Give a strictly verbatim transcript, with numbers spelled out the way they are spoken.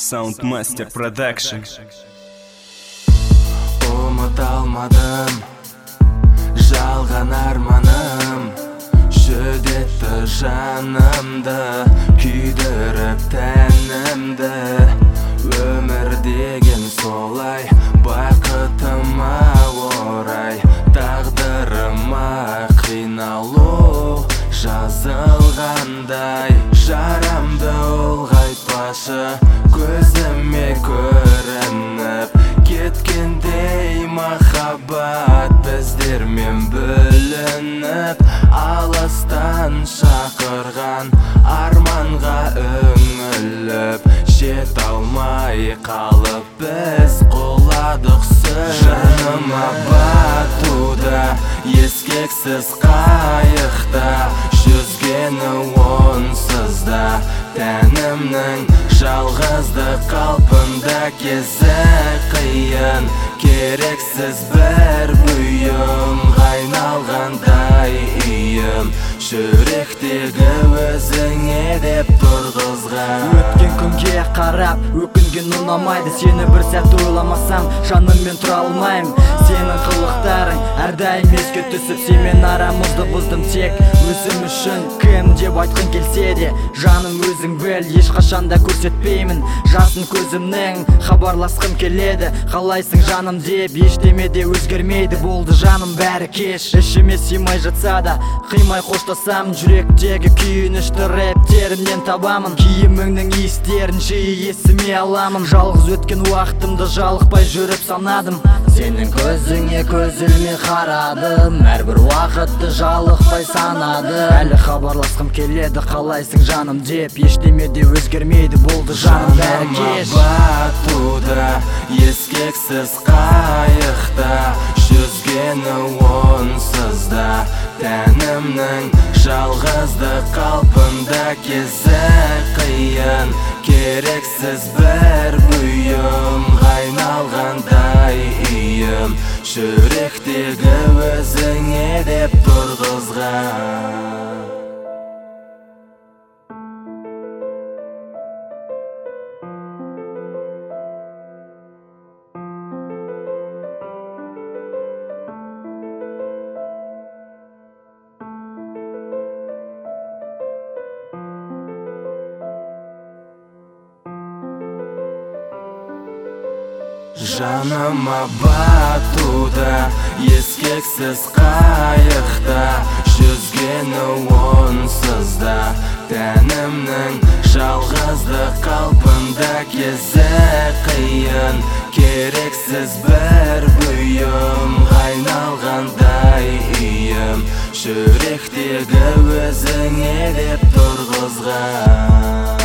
Soundmaster Production. Ұмыта алмадым жалған арманым, жүдетті жанымды, күйдіріп тәнімді. Өмір деген солай, бақытыма орай, тағдырыма қиналу жазылғандай. Жарамды ұлғайтпашы, көзіме көрініп кеткендей махаббат біздермен бөлініп, алыстан шақырған арманға үңіліп, жет алмай қалып біз құладық сөз. Жаныма батуда ескексіз қайықта, жүзгені онсыз да тәнімнің жалғыздық қалпында. Кезі қиын, керексіз бір бұйым, айналғандай үйім, жүректегі өзіңе деп тұрғызған. Өткен күнге қарап өкінген ұнамайды, сені бір сәт ойламасам жаныммен тұра алмаймын. Сенің қылықтарың әрдайым еске түсіп, сенімен арамызды бұздым тек өзім үшін. Кім деп айтқың келсе де жаным өзің біл, ешқашанда көрсетпеймін жасын көзімнің. Хабарласқым келеді, қалайсың жаным деп, ештеме де өзгермейді, болды жаным бәрі кеш. Ішіме сыймай жатса да қимай қоштасам, жүректегі күйінішті рэптерімнен табамын. Киіміңнің иістерін жиі есіме аламын, жалғыз өткен уақытымды жалықпай жүріп санадым. Сенің көзіңе көзілме қарадым, әрбір уақытты жалықпай санады. Әлі хабарласқым келеді, қалайсың жаным деп, ештеме де өзгермейді, болды жаным бәрі кеш. Батуда ескексіз қайықта, жүзгені онсыз да тәнімнің жалғыздық қалпында. Кезі қиын, керексіз бір бұйым, айналғандай үйім, жүректегі өзіңе деп тұрғызған. Жаныма батуда ескексіз қайықта, жүзгені онсыз да тәнімнің жалғыздық қалпында. Кезі қиын, керексіз бір бұйым, айналғандай үйім, жүректегі өзіңе деп тұрғызған.